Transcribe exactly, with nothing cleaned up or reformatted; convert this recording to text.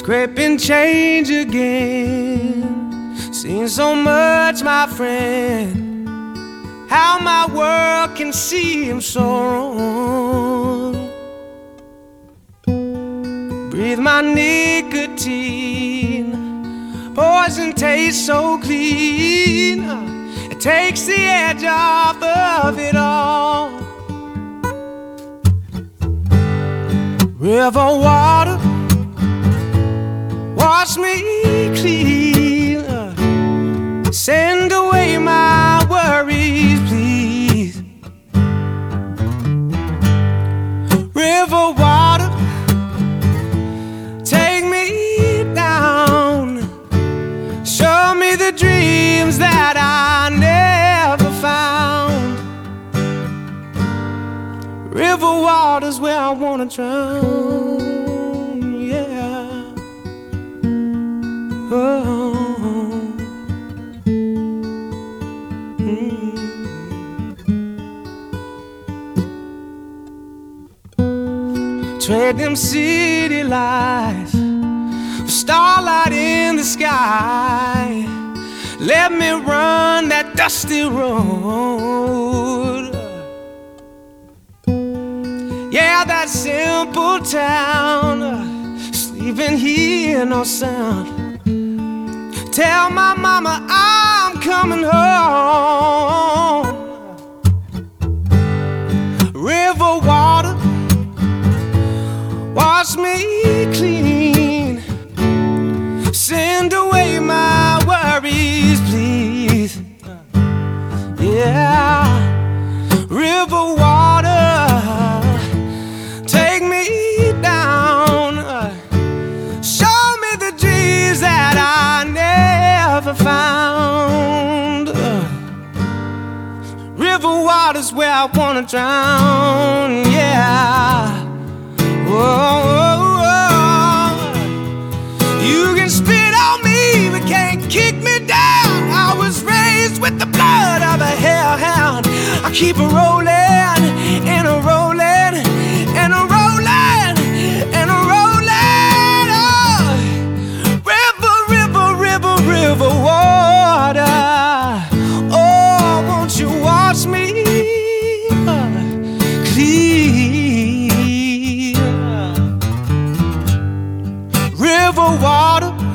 scraping change again. Seen so much, my friend, how my world can seem so wrong. Breathe my nicotine, poison tastes so clean. It takes the edge off of it all. River water, wash me clean. Send away my worries, please. River water, take me down. Show me the dreams that I never found. River water's where I wanna drown, yeah. Oh. Mm. Trade them city lights for starlight in the sky. Let me run that dusty road. Yeah, that simple town, sleeping here, no sound. Tell my mama I'm coming home. River water, wash me clean. Send away my worries, please. Yeah, river water, take me down. Show me the dreams that I never found. River water's where I wanna drown, yeah. Whoa, whoa, whoa. You can spit on me, but can't kick me down. I was raised with the blood of a hellhound. I keep a rolling and a rolling and a rolling and a rolling. Oh, river, river, river, river water. Oh, won't you wash me clean? River water,